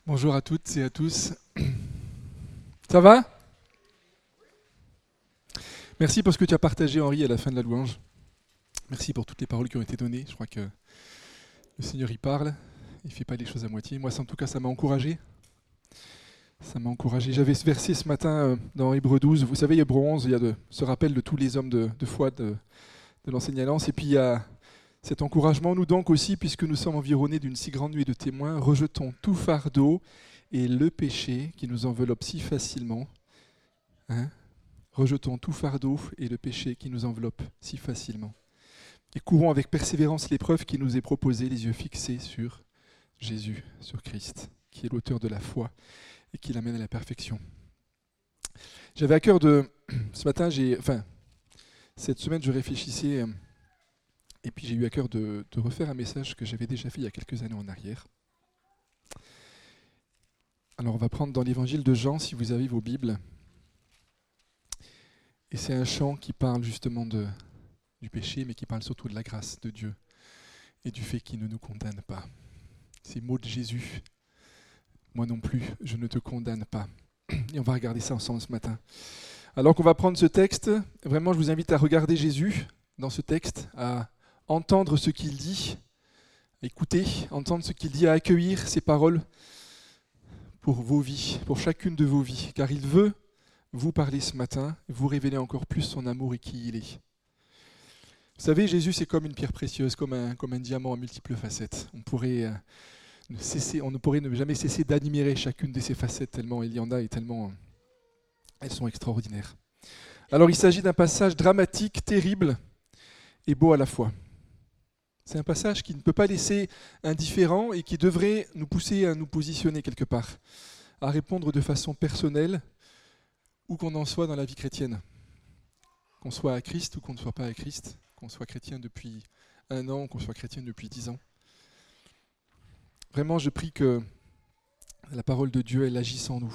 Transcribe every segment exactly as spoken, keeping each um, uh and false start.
Bonjour à toutes et à tous. Ça va? Merci pour ce que tu as partagé, Henri, à la fin de la louange. Merci pour toutes les paroles qui ont été données. Je crois que le Seigneur y parle. Il ne fait pas les choses à moitié. Moi, ça, en tout cas, ça m'a encouragé. Ça m'a encouragé. J'avais ce verset ce matin euh, dans Hébreux douze. Vous savez, Hébreux onze, il y a de, ce rappel de tous les hommes de, de foi de, de l'enseigne Alliance. Et puis, il y a cet encouragement. Nous donc aussi, puisque nous sommes environnés d'une si grande nuée de témoins, rejetons tout fardeau et le péché qui nous enveloppe si facilement. Hein? Rejetons tout fardeau et le péché qui nous enveloppe si facilement. Et courons avec persévérance l'épreuve qui nous est proposée, les yeux fixés sur Jésus, sur Christ, qui est l'auteur de la foi et qui l'amène à la perfection. J'avais à cœur de... Ce matin, j'ai... Enfin, cette semaine, je réfléchissais... Et puis j'ai eu à cœur de, de refaire un message que j'avais déjà fait il y a quelques années en arrière. Alors on va prendre dans l'évangile de Jean, si vous avez vos Bibles. Et c'est un chant qui parle justement de, du péché, mais qui parle surtout de la grâce de Dieu et du fait qu'il ne nous condamne pas. Ces mots de Jésus, moi non plus, je ne te condamne pas. Et on va regarder ça ensemble ce matin. Alors qu'on va prendre ce texte, vraiment je vous invite à regarder Jésus dans ce texte, à entendre ce qu'il dit, à écouter, entendre ce qu'il dit, à accueillir ses paroles pour vos vies, pour chacune de vos vies, car il veut vous parler ce matin, vous révéler encore plus son amour et qui il est. Vous savez, Jésus, c'est comme une pierre précieuse, comme un, comme un diamant à multiples facettes. On pourrait, euh, ne cesser, on ne pourrait ne jamais cesser d'admirer chacune de ces facettes, tellement il y en a et tellement euh, elles sont extraordinaires. Alors, il s'agit d'un passage dramatique, terrible et beau à la fois. C'est un passage qui ne peut pas laisser indifférent et qui devrait nous pousser à nous positionner quelque part, à répondre de façon personnelle, où qu'on en soit dans la vie chrétienne. Qu'on soit à Christ ou qu'on ne soit pas à Christ, qu'on soit chrétien depuis un an ou qu'on soit chrétien depuis dix ans. Vraiment, je prie que la parole de Dieu, elle agisse en nous.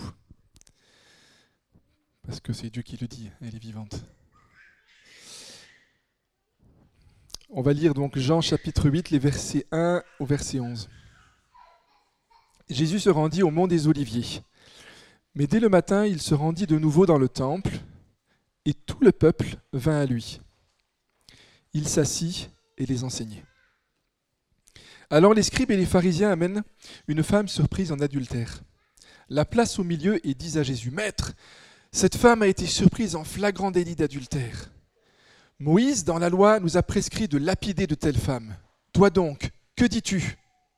Parce que c'est Dieu qui le dit, elle est vivante. On va lire donc Jean chapitre huit, les versets un au verset onze. Jésus se rendit au mont des Oliviers. Mais dès le matin, il se rendit de nouveau dans le temple, et tout le peuple vint à lui. Il s'assit et les enseignait. Alors les scribes et les pharisiens amènent une femme surprise en adultère, la placent au milieu et disent à Jésus, « Maître, cette femme a été surprise en flagrant délit d'adultère. Moïse, dans la loi, nous a prescrit de lapider de telles femmes. Toi donc, que dis-tu »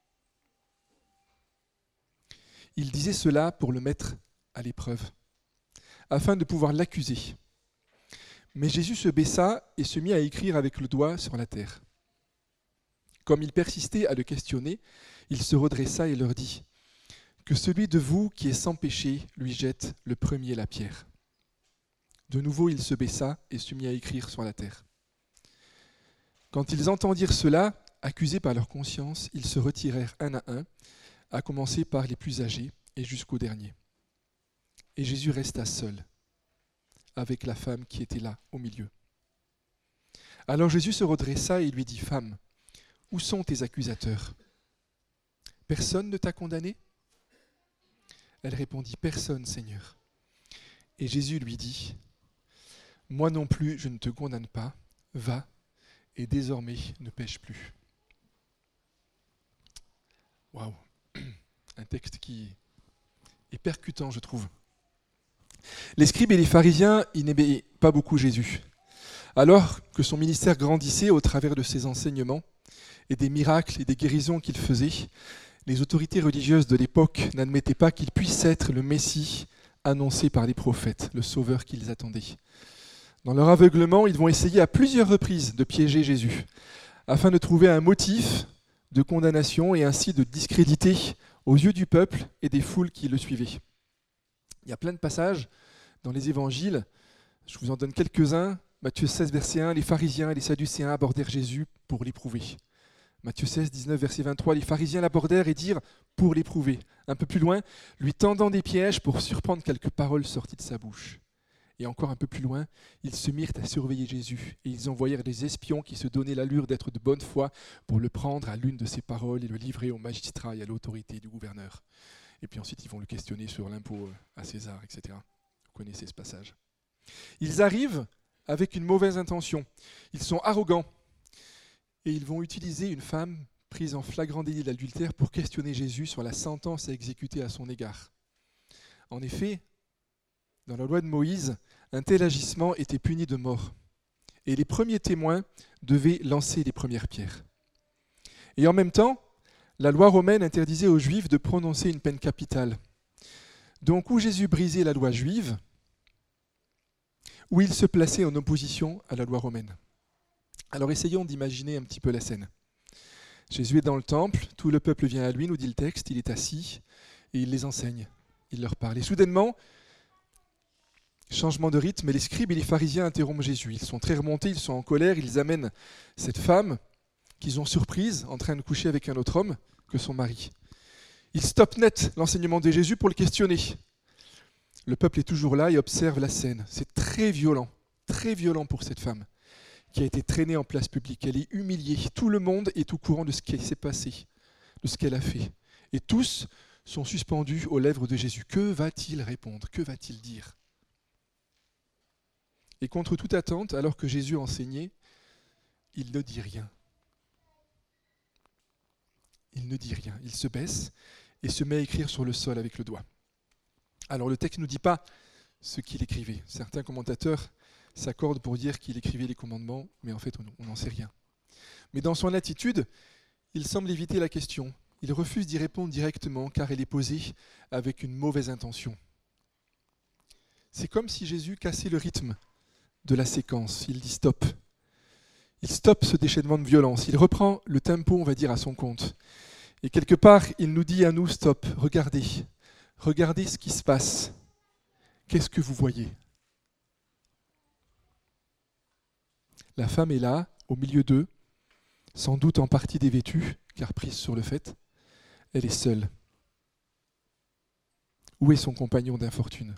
Il disait cela pour le mettre à l'épreuve, afin de pouvoir l'accuser. Mais Jésus se baissa et se mit à écrire avec le doigt sur la terre. Comme il persistait à le questionner, il se redressa et leur dit, « Que celui de vous qui est sans péché lui jette le premier la pierre. » De nouveau il se baissa et se mit à écrire sur la terre. Quand ils entendirent cela, accusés par leur conscience, ils se retirèrent un à un, à commencer par les plus âgés et jusqu'au dernier. Et Jésus resta seul, avec la femme qui était là, au milieu. Alors Jésus se redressa et lui dit, « Femme, où sont tes accusateurs? Personne ne t'a condamné ?» Elle répondit, « Personne, Seigneur. » Et Jésus lui dit, « Moi non plus, je ne te condamne pas. Va, et désormais ne pêche plus. » Waouh, un texte qui est percutant, je trouve. Les scribes et les pharisiens, ils n'aimaient pas beaucoup Jésus. Alors que son ministère grandissait au travers de ses enseignements et des miracles et des guérisons qu'il faisait, les autorités religieuses de l'époque n'admettaient pas qu'il puisse être le Messie annoncé par les prophètes, le sauveur qu'ils attendaient. Dans leur aveuglement, ils vont essayer à plusieurs reprises de piéger Jésus, afin de trouver un motif de condamnation et ainsi de discréditer aux yeux du peuple et des foules qui le suivaient. Il y a plein de passages dans les évangiles, je vous en donne quelques-uns. Matthieu seize, verset un, les pharisiens et les sadducéens abordèrent Jésus pour l'éprouver. Matthieu seize, dix-neuf, verset vingt-trois, les pharisiens l'abordèrent et dirent pour l'éprouver. Un peu plus loin, lui tendant des pièges pour surprendre quelques paroles sorties de sa bouche. Et encore un peu plus loin, ils se mirent à surveiller Jésus et ils envoyèrent des espions qui se donnaient l'allure d'être de bonne foi pour le prendre à l'une de ses paroles et le livrer au magistrat et à l'autorité du gouverneur. Et puis ensuite, ils vont le questionner sur l'impôt à César, et cetera. Vous connaissez ce passage. Ils arrivent avec une mauvaise intention. Ils sont arrogants. Et ils vont utiliser une femme prise en flagrant délit d'adultère pour questionner Jésus sur la sentence à exécuter à son égard. En effet, dans la loi de Moïse, un tel agissement était puni de mort. Et les premiers témoins devaient lancer les premières pierres. Et en même temps, la loi romaine interdisait aux Juifs de prononcer une peine capitale. Donc, où Jésus brisait la loi juive, où il se plaçait en opposition à la loi romaine. Alors, essayons d'imaginer un petit peu la scène. Jésus est dans le temple, tout le peuple vient à lui, nous dit le texte, il est assis et il les enseigne, il leur parle. Et soudainement, changement de rythme, les scribes et les pharisiens interrompent Jésus. Ils sont très remontés, ils sont en colère, ils amènent cette femme qu'ils ont surprise en train de coucher avec un autre homme que son mari. Ils stoppent net l'enseignement de Jésus pour le questionner. Le peuple est toujours là et observe la scène. C'est très violent, très violent pour cette femme qui a été traînée en place publique. Elle est humiliée. Tout le monde est au courant de ce qui s'est passé, de ce qu'elle a fait. Et tous sont suspendus aux lèvres de Jésus. Que va-t-il répondre? Que va-t-il dire? Et contre toute attente, alors que Jésus enseignait, il ne dit rien. Il ne dit rien. Il se baisse et se met à écrire sur le sol avec le doigt. Alors le texte ne nous dit pas ce qu'il écrivait. Certains commentateurs s'accordent pour dire qu'il écrivait les commandements, mais en fait on n'en sait rien. Mais dans son attitude, il semble éviter la question. Il refuse d'y répondre directement car elle est posée avec une mauvaise intention. C'est comme si Jésus cassait le rythme de la séquence. Il dit stop. Il stoppe ce déchaînement de violence. Il reprend le tempo, on va dire, à son compte. Et quelque part, il nous dit à nous, stop, regardez. Regardez ce qui se passe. Qu'est-ce que vous voyez? La femme est là, au milieu d'eux, sans doute en partie dévêtue, car prise sur le fait. Elle est seule. Où est son compagnon d'infortune?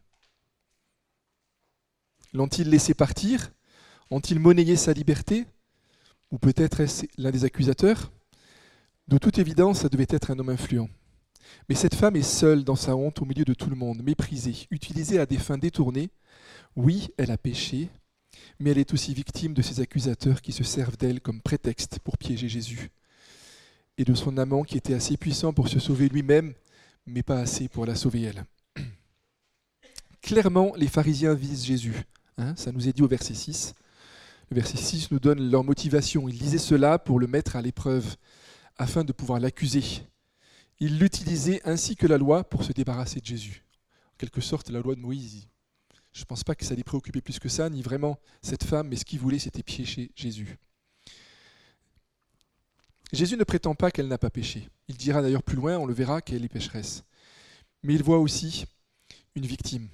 L'ont-ils laissé partir? Ont-ils monnayé sa liberté? Ou peut-être est-ce l'un des accusateurs? De toute évidence, ça devait être un homme influent. Mais cette femme est seule dans sa honte au milieu de tout le monde, méprisée, utilisée à des fins détournées. Oui, elle a péché, mais elle est aussi victime de ces accusateurs qui se servent d'elle comme prétexte pour piéger Jésus, et de son amant qui était assez puissant pour se sauver lui-même, mais pas assez pour la sauver elle. Clairement, les pharisiens visent Jésus. Hein, ça nous est dit au verset six. Le verset six nous donne leur motivation. Ils disaient cela pour le mettre à l'épreuve, afin de pouvoir l'accuser. Ils l'utilisaient ainsi que la loi pour se débarrasser de Jésus. En quelque sorte, la loi de Moïse, je ne pense pas que ça les préoccupait plus que ça, ni vraiment cette femme, mais ce qu'ils voulaient, c'était piéger Jésus. Jésus ne prétend pas qu'elle n'a pas péché. Il dira d'ailleurs plus loin, on le verra, qu'elle est pécheresse. Mais il voit aussi une victime.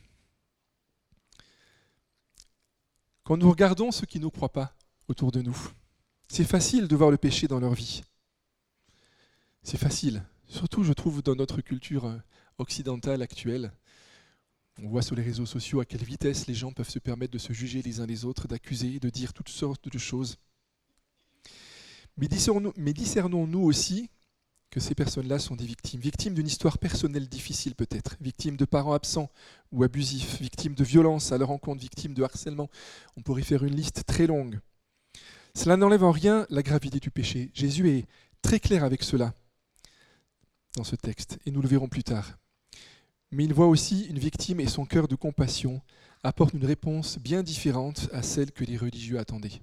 Quand nous regardons ceux qui ne croient pas autour de nous, c'est facile de voir le péché dans leur vie. C'est facile. Surtout, je trouve, dans notre culture occidentale actuelle. On voit sur les réseaux sociaux à quelle vitesse les gens peuvent se permettre de se juger les uns les autres, d'accuser, de dire toutes sortes de choses. Mais discernons-nous, mais discernons-nous aussi que ces personnes-là sont des victimes. Victimes d'une histoire personnelle difficile peut-être, victimes de parents absents ou abusifs, victimes de violences à leur encontre, victimes de harcèlement. On pourrait faire une liste très longue. Cela n'enlève en rien la gravité du péché. Jésus est très clair avec cela dans ce texte, et nous le verrons plus tard. Mais il voit aussi une victime et son cœur de compassion apporte une réponse bien différente à celle que les religieux attendaient.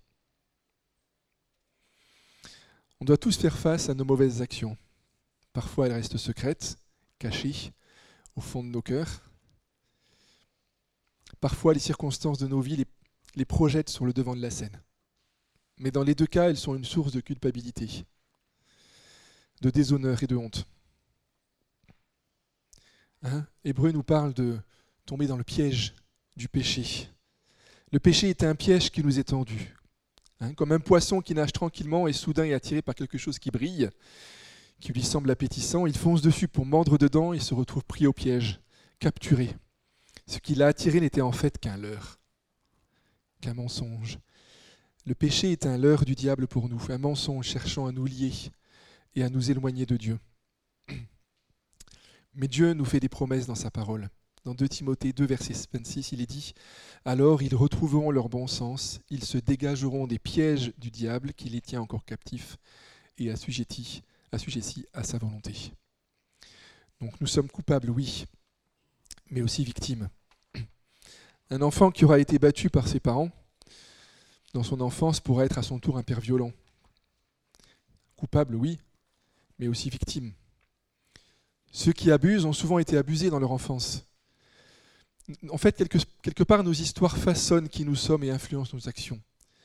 On doit tous faire face à nos mauvaises actions. Parfois, elles restent secrètes, cachées, au fond de nos cœurs. Parfois, les circonstances de nos vies les, les projettent sur le devant de la scène. Mais dans les deux cas, elles sont une source de culpabilité, de déshonneur et de honte. Hein? Hébreu nous parle de tomber dans le piège du péché. Le péché est un piège qui nous est tendu. Hein? Comme un poisson qui nage tranquillement et soudain est attiré par quelque chose qui brille, qui lui semble appétissant, il fonce dessus pour mordre dedans et se retrouve pris au piège, capturé. Ce qui l'a attiré n'était en fait qu'un leurre, qu'un mensonge. Le péché est un leurre du diable pour nous, un mensonge cherchant à nous lier et à nous éloigner de Dieu. Mais Dieu nous fait des promesses dans sa parole. Dans deux Timothée deux, verset vingt-six, il est dit « Alors ils retrouveront leur bon sens, ils se dégageront des pièges du diable qui les tient encore captifs et assujettis, assujettis à sa volonté. » Donc nous sommes coupables, oui, mais aussi victimes. Un enfant qui aura été battu par ses parents dans son enfance pourra être à son tour un père violent. Coupable, oui, mais aussi victime. Ceux qui abusent ont souvent été abusés dans leur enfance. En fait, quelque, quelque part, nos histoires façonnent qui nous sommes et influencent nos actions.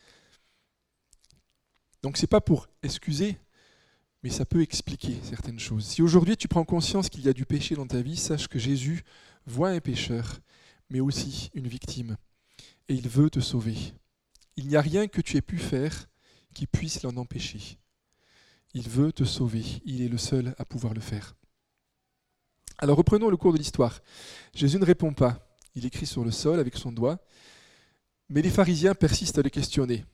Donc ce n'est pas pour excuser, mais ça peut expliquer certaines choses. Si aujourd'hui tu prends conscience qu'il y a du péché dans ta vie, sache que Jésus voit un pécheur, mais aussi une victime, et il veut te sauver. Il n'y a rien que tu aies pu faire qui puisse l'en empêcher. Il veut te sauver, il est le seul à pouvoir le faire. Alors reprenons le cours de l'histoire. Jésus ne répond pas. Il écrit sur le sol avec son doigt, mais les pharisiens persistent à le questionner.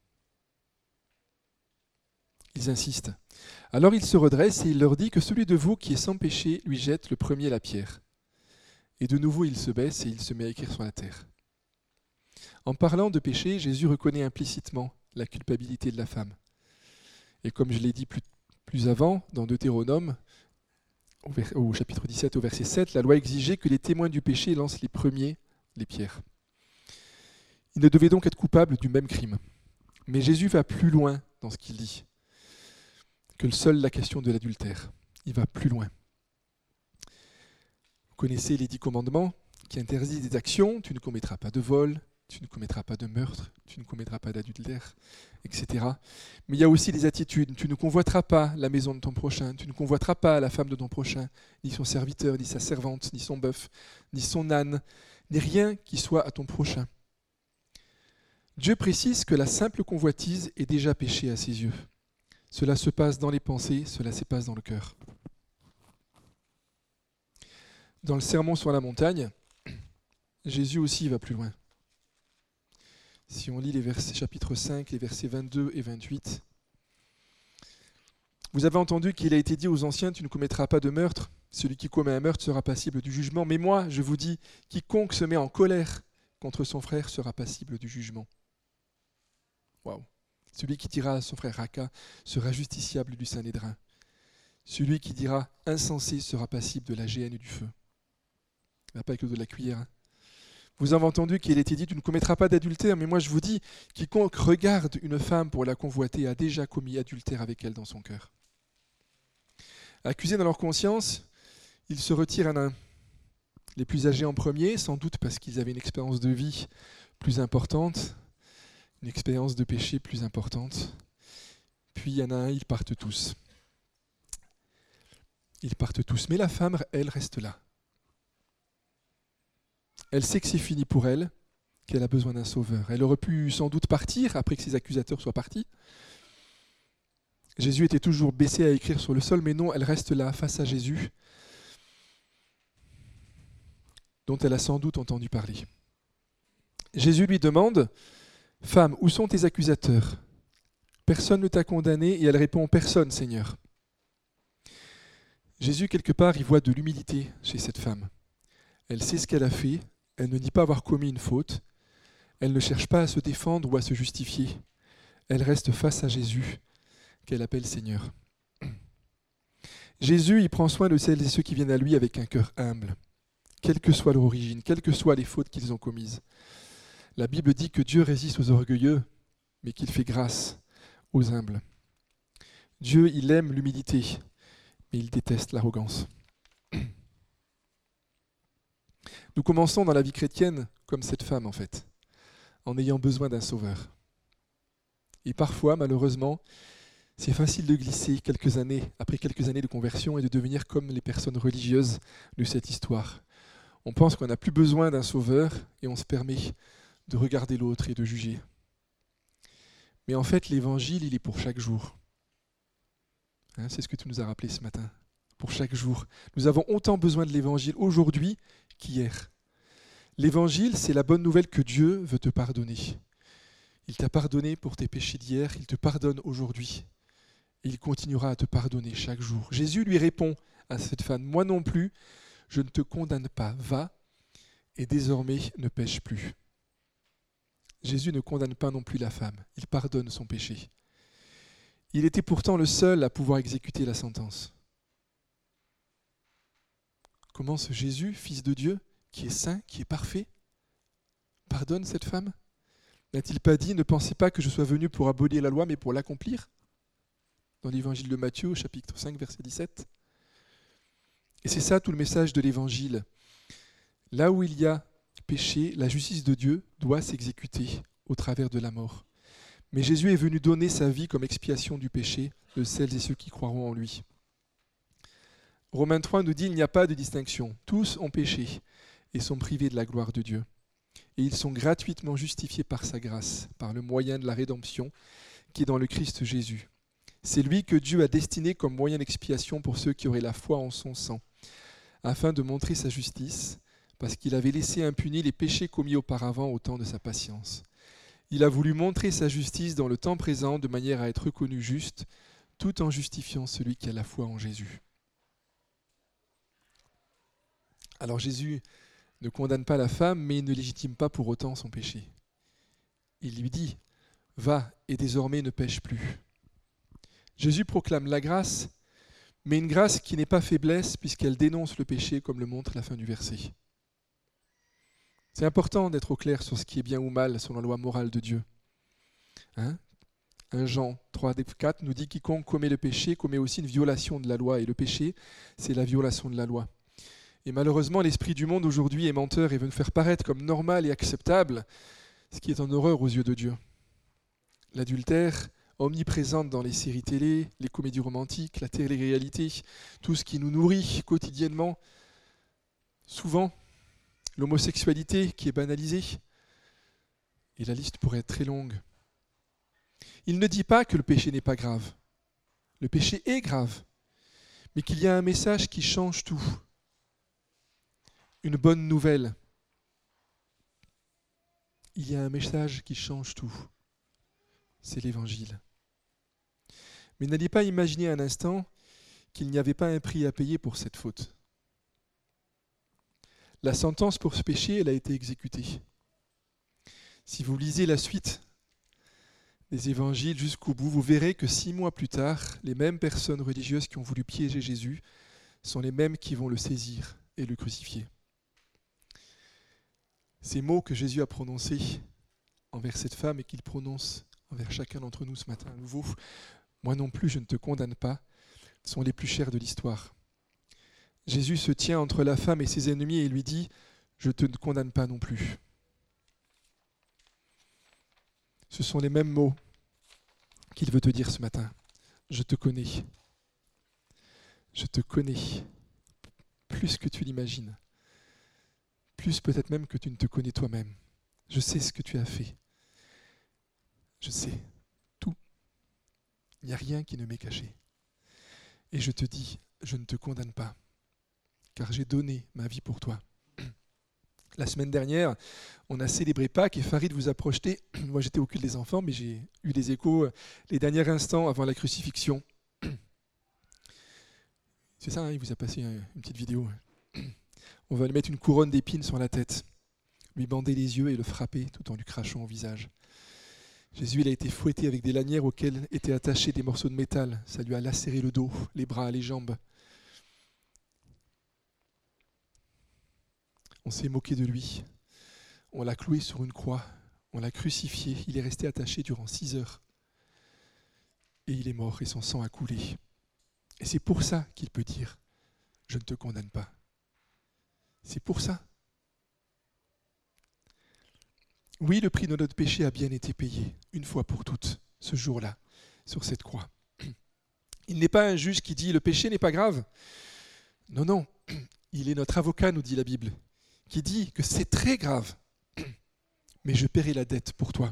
Ils insistent. Alors il se redresse et il leur dit que celui de vous qui est sans péché lui jette le premier la pierre. Et de nouveau il se baisse et il se met à écrire sur la terre. En parlant de péché, Jésus reconnaît implicitement la culpabilité de la femme. Et comme je l'ai dit plus, plus avant, dans Deutéronome, Au, vers, au chapitre dix-sept, au verset sept, la loi exigeait que les témoins du péché lancent les premiers les pierres. Ils ne devaient donc être coupables du même crime. Mais Jésus va plus loin dans ce qu'il dit que seule la question de l'adultère. Il va plus loin. Vous connaissez les dix commandements qui interdisent des actions. Tu ne commettras pas de vol, tu ne commettras pas de meurtre, tu ne commettras pas d'adultère, et cetera. Mais il y a aussi les attitudes. Tu ne convoiteras pas la maison de ton prochain, tu ne convoiteras pas la femme de ton prochain, ni son serviteur, ni sa servante, ni son bœuf, ni son âne, ni rien qui soit à ton prochain. Dieu précise que la simple convoitise est déjà péché à ses yeux. Cela se passe dans les pensées, cela se passe dans le cœur. Dans le Sermon sur la montagne, Jésus aussi va plus loin. Si on lit les versets, chapitre cinq, les versets vingt-deux et vingt-huit. Vous avez entendu qu'il a été dit aux anciens, tu ne commettras pas de meurtre. Celui qui commet un meurtre sera passible du jugement. Mais moi, je vous dis, quiconque se met en colère contre son frère sera passible du jugement. Waouh. Celui qui dira à son frère Raka sera justiciable du Sanhédrin. Celui qui dira insensé sera passible de la géhenne et du feu. Il n'a pas avec le dos de la cuillère. Hein. Vous avez entendu qu'il a été dit, tu ne commettras pas d'adultère, mais moi je vous dis, quiconque regarde une femme pour la convoiter a déjà commis adultère avec elle dans son cœur. Accusés dans leur conscience, ils se retirent un à un. Les plus âgés en premier, sans doute parce qu'ils avaient une expérience de vie plus importante, une expérience de péché plus importante. Puis il y en a un, ils partent tous. Ils partent tous. Mais la femme, elle, reste là. Elle sait que c'est fini pour elle, qu'elle a besoin d'un sauveur. Elle aurait pu sans doute partir après que ses accusateurs soient partis. Jésus était toujours baissé à écrire sur le sol, mais non, elle reste là, face à Jésus, dont elle a sans doute entendu parler. Jésus lui demande, « Femme, où sont tes accusateurs ? Personne ne t'a condamné » et elle répond, « Personne, Seigneur. » Jésus, quelque part, il voit de l'humilité chez cette femme. Elle sait ce qu'elle a fait, elle ne dit pas avoir commis une faute, elle ne cherche pas à se défendre ou à se justifier. Elle reste face à Jésus, qu'elle appelle Seigneur. Jésus, il prend soin de celles et ceux qui viennent à lui avec un cœur humble, quelle que soit leur origine, quelles que soient les fautes qu'ils ont commises. La Bible dit que Dieu résiste aux orgueilleux, mais qu'il fait grâce aux humbles. Dieu, il aime l'humilité, mais il déteste l'arrogance. Nous commençons dans la vie chrétienne comme cette femme, en fait, en ayant besoin d'un sauveur. Et parfois, malheureusement, c'est facile de glisser quelques années, après quelques années de conversion et de devenir comme les personnes religieuses de cette histoire. On pense qu'on n'a plus besoin d'un sauveur et on se permet de regarder l'autre et de juger. Mais en fait, l'évangile, il est pour chaque jour. Hein, c'est ce que tu nous as rappelé ce matin. Pour chaque jour. Nous avons autant besoin de l'évangile aujourd'hui qu'hier. L'évangile, c'est la bonne nouvelle que Dieu veut te pardonner. Il t'a pardonné pour tes péchés d'hier, il te pardonne aujourd'hui. Et il continuera à te pardonner chaque jour. Jésus lui répond à cette femme, « Moi non plus, je ne te condamne pas, va, et désormais ne pêche plus. » Jésus ne condamne pas non plus la femme, il pardonne son péché. Il était pourtant le seul à pouvoir exécuter la sentence. Comment ce Jésus, fils de Dieu, qui est saint, qui est parfait, pardonne cette femme? N'a-t-il pas dit « Ne pensez pas que je sois venu pour abolir la loi, mais pour l'accomplir » dans l'évangile de Matthieu, chapitre cinq, verset dix-sept. Et c'est ça tout le message de l'évangile. Là où il y a péché, la justice de Dieu doit s'exécuter au travers de la mort. Mais Jésus est venu donner sa vie comme expiation du péché de celles et ceux qui croiront en lui. Romains trois nous dit « Il n'y a pas de distinction. Tous ont péché et sont privés de la gloire de Dieu. Et ils sont gratuitement justifiés par sa grâce, par le moyen de la rédemption qui est dans le Christ Jésus. C'est lui que Dieu a destiné comme moyen d'expiation pour ceux qui auraient la foi en son sang, afin de montrer sa justice, parce qu'il avait laissé impunis les péchés commis auparavant au temps de sa patience. Il a voulu montrer sa justice dans le temps présent de manière à être reconnu juste, tout en justifiant celui qui a la foi en Jésus. » Alors Jésus ne condamne pas la femme, mais il ne légitime pas pour autant son péché. Il lui dit « Va, et désormais ne pêche plus. » Jésus proclame la grâce, mais une grâce qui n'est pas faiblesse puisqu'elle dénonce le péché comme le montre la fin du verset. C'est important d'être au clair sur ce qui est bien ou mal selon la loi morale de Dieu. Hein? un Jean trois, quatre nous dit « Quiconque commet le péché commet aussi une violation de la loi, et le péché, c'est la violation de la loi. » Et malheureusement, l'esprit du monde aujourd'hui est menteur et veut nous faire paraître comme normal et acceptable, ce qui est en horreur aux yeux de Dieu. L'adultère, omniprésente dans les séries télé, les comédies romantiques, la télé-réalité, tout ce qui nous nourrit quotidiennement, souvent l'homosexualité qui est banalisée, et la liste pourrait être très longue. Il ne dit pas que le péché n'est pas grave. Le péché est grave, mais qu'il y a un message qui change tout. Une bonne nouvelle. Il y a un message qui change tout. C'est l'Évangile. Mais n'allez pas imaginer un instant qu'il n'y avait pas un prix à payer pour cette faute. La sentence pour ce péché, elle a été exécutée. Si vous lisez la suite des évangiles jusqu'au bout, vous verrez que six mois plus tard, les mêmes personnes religieuses qui ont voulu piéger Jésus sont les mêmes qui vont le saisir et le crucifier. Ces mots que Jésus a prononcés envers cette femme et qu'il prononce envers chacun d'entre nous ce matin à nouveau, « Moi non plus, je ne te condamne pas », sont les plus chers de l'histoire. Jésus se tient entre la femme et ses ennemis et lui dit « Je ne te condamne pas non plus ». Ce sont les mêmes mots qu'il veut te dire ce matin. « Je te connais. Je te connais plus que tu l'imagines. Plus peut-être même que tu ne te connais toi-même. Je sais ce que tu as fait. Je sais tout. Il n'y a rien qui ne m'est caché. Et je te dis, je ne te condamne pas, car j'ai donné ma vie pour toi. » La semaine dernière, on a célébré Pâques et Farid vous a projeté, moi j'étais au culte des enfants, mais j'ai eu des échos les derniers instants avant la crucifixion. C'est ça, hein, il vous a passé une petite vidéo. On va lui mettre une couronne d'épines sur la tête, lui bander les yeux et le frapper tout en lui crachant au visage. Jésus il a été fouetté avec des lanières auxquelles étaient attachés des morceaux de métal. Ça lui a lacéré le dos, les bras, les jambes. On s'est moqué de lui. On l'a cloué sur une croix. On l'a crucifié. Il est resté attaché durant six heures. Et il est mort et son sang a coulé. Et c'est pour ça qu'il peut dire « Je ne te condamne pas ». C'est pour ça. Oui, le prix de notre péché a bien été payé, une fois pour toutes, ce jour-là, sur cette croix. Il n'est pas un juge qui dit « le péché n'est pas grave ». Non, non, il est notre avocat, nous dit la Bible, qui dit que c'est très grave, mais je paierai la dette pour toi.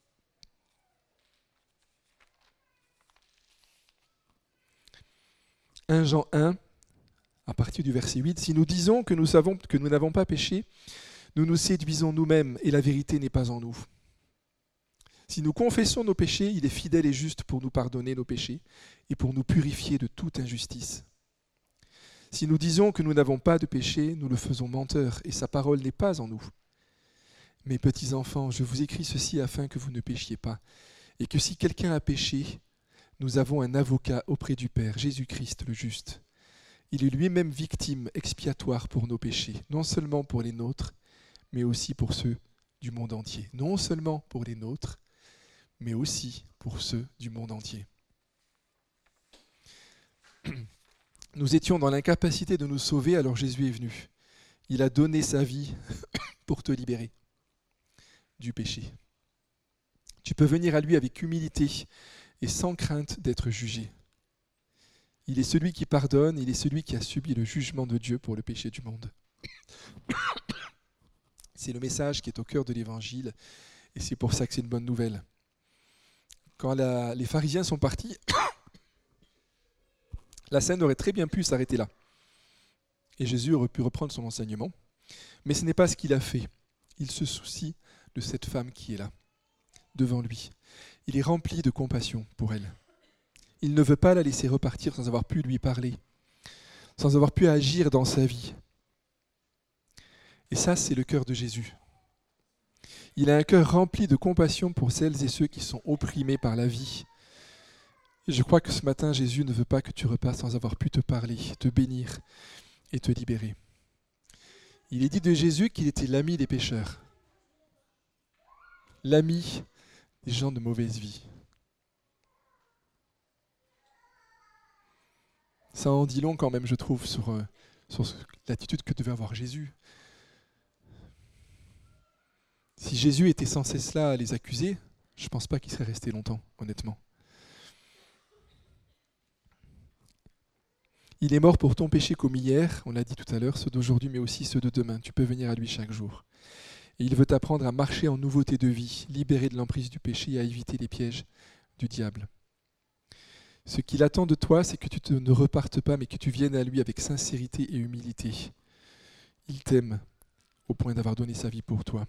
un Jean un, à partir du verset huit, « Si nous disons que nous savons que nous n'avons pas péché, nous nous séduisons nous-mêmes et la vérité n'est pas en nous. Si nous confessons nos péchés, il est fidèle et juste pour nous pardonner nos péchés et pour nous purifier de toute injustice. Si nous disons que nous n'avons pas de péché, nous le faisons menteur, et sa parole n'est pas en nous. Mes petits enfants, je vous écris ceci afin que vous ne péchiez pas, et que si quelqu'un a péché, nous avons un avocat auprès du Père, Jésus-Christ le juste. Il est lui-même victime expiatoire pour nos péchés, non seulement pour les nôtres, mais aussi pour ceux du monde entier. Non seulement pour les nôtres, mais aussi pour ceux du monde entier. Nous étions dans l'incapacité de nous sauver, alors Jésus est venu. Il a donné sa vie pour te libérer du péché. Tu peux venir à lui avec humilité et sans crainte d'être jugé. Il est celui qui pardonne, il est celui qui a subi le jugement de Dieu pour le péché du monde. C'est le message qui est au cœur de l'Évangile, et c'est pour ça que c'est une bonne nouvelle. Quand la, les pharisiens sont partis, la scène aurait très bien pu s'arrêter là. Et Jésus aurait pu reprendre son enseignement. Mais ce n'est pas ce qu'il a fait. Il se soucie de cette femme qui est là, devant lui. Il est rempli de compassion pour elle. Il ne veut pas la laisser repartir sans avoir pu lui parler, sans avoir pu agir dans sa vie. Et ça, c'est le cœur de Jésus. Il a un cœur rempli de compassion pour celles et ceux qui sont opprimés par la vie. Et je crois que ce matin, Jésus ne veut pas que tu repasses sans avoir pu te parler, te bénir et te libérer. Il est dit de Jésus qu'il était l'ami des pécheurs, l'ami des gens de mauvaise vie. Ça en dit long quand même, je trouve, sur, euh, sur ce, l'attitude que devait avoir Jésus. Si Jésus était sans cesse là à les accuser, je ne pense pas qu'il serait resté longtemps, honnêtement. Il est mort pour ton péché comme hier, on l'a dit tout à l'heure, ceux d'aujourd'hui, mais aussi ceux de demain. Tu peux venir à lui chaque jour. Et il veut t'apprendre à marcher en nouveauté de vie, libéré de l'emprise du péché et à éviter les pièges du diable. Ce qu'il attend de toi, c'est que tu te, ne repartes pas, mais que tu viennes à lui avec sincérité et humilité. Il t'aime au point d'avoir donné sa vie pour toi.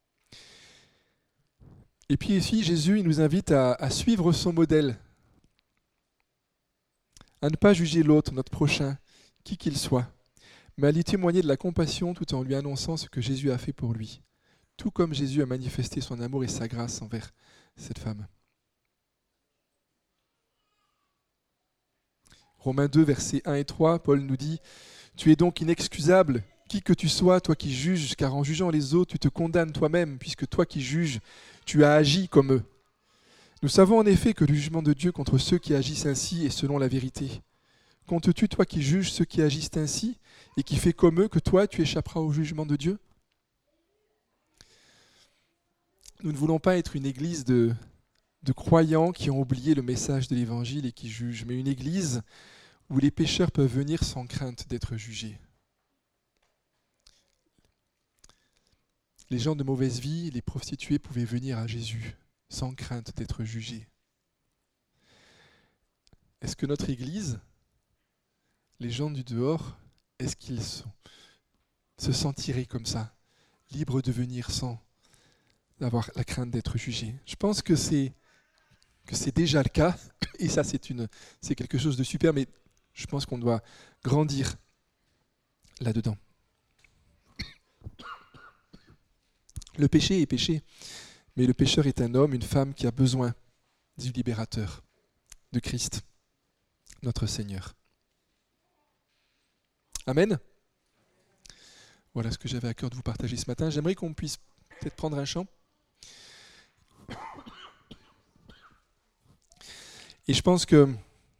Et puis ici, Jésus il nous invite à, à suivre son modèle, à ne pas juger l'autre, notre prochain, qui qu'il soit, mais à lui témoigner de la compassion tout en lui annonçant ce que Jésus a fait pour lui, tout comme Jésus a manifesté son amour et sa grâce envers cette femme. Romains deux, versets un et trois, Paul nous dit « Tu es donc inexcusable, qui que tu sois, toi qui juges, car en jugeant les autres, tu te condamnes toi-même, puisque toi qui juges, tu as agi comme eux. Nous savons en effet que le jugement de Dieu contre ceux qui agissent ainsi est selon la vérité. Comptes-tu, toi qui juges ceux qui agissent ainsi, et qui fais comme eux, que toi tu échapperas au jugement de Dieu ?» Nous ne voulons pas être une église de, de croyants qui ont oublié le message de l'Évangile et qui jugent, mais une église où les pécheurs peuvent venir sans crainte d'être jugés. Les gens de mauvaise vie, les prostituées pouvaient venir à Jésus sans crainte d'être jugés. Est-ce que notre Église, les gens du dehors, est-ce qu'ils sont, se sentiraient comme ça, libres de venir sans avoir la crainte d'être jugés? Je pense que c'est, que c'est déjà le cas, et ça c'est, une, c'est quelque chose de super, mais je pense qu'on doit grandir là-dedans. Le péché est péché, mais le pécheur est un homme, une femme qui a besoin du libérateur, de Christ, notre Seigneur. Amen. Voilà ce que j'avais à cœur de vous partager ce matin. J'aimerais qu'on puisse peut-être prendre un chant. Et je pense que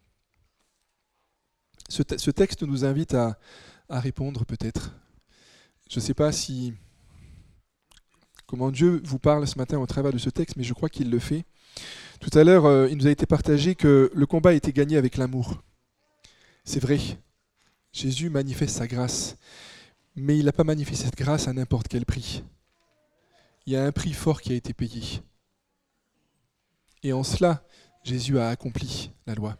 ce, te- ce texte nous invite à, à répondre peut-être. Je ne sais pas si comment Dieu vous parle ce matin au travers de ce texte, mais je crois qu'il le fait. Tout à l'heure, euh, il nous a été partagé que le combat a été gagné avec l'amour. C'est vrai, Jésus manifeste sa grâce, mais il n'a pas manifesté cette grâce à n'importe quel prix. Il y a un prix fort qui a été payé. Et en cela, Jésus a accompli la loi.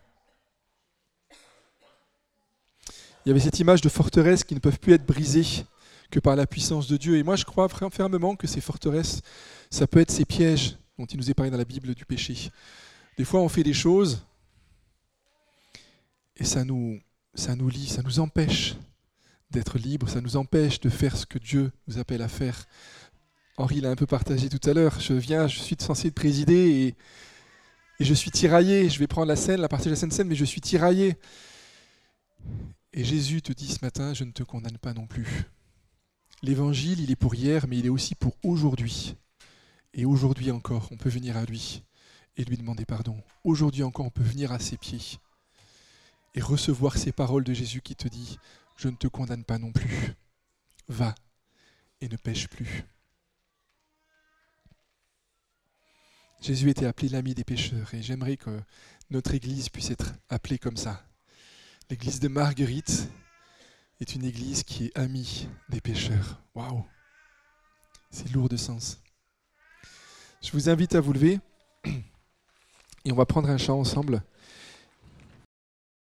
Il y avait cette image de forteresses qui ne peuvent plus être brisées que par la puissance de Dieu. Et moi, je crois fermement que ces forteresses, ça peut être ces pièges dont il nous est parlé dans la Bible du péché. Des fois, on fait des choses et ça nous, ça nous lie, ça nous empêche d'être libres, ça nous empêche de faire ce que Dieu nous appelle à faire. Henri l'a un peu partagé tout à l'heure. Je viens, je suis censé présider et, et je suis tiraillé. Je vais prendre la scène, la partie de la Sainte Seine, mais je suis tiraillé. Et Jésus te dit ce matin, je ne te condamne pas non plus. L'évangile, il est pour hier, mais il est aussi pour aujourd'hui. Et aujourd'hui encore, on peut venir à lui et lui demander pardon. Aujourd'hui encore, on peut venir à ses pieds et recevoir ces paroles de Jésus qui te dit « Je ne te condamne pas non plus. Va et ne pêche plus. » Jésus était appelé l'ami des pécheurs et j'aimerais que notre Église puisse être appelée comme ça. L'église de Marguerite est une église qui est amie des pécheurs. Waouh! C'est lourd de sens. Je vous invite à vous lever et on va prendre un chant ensemble.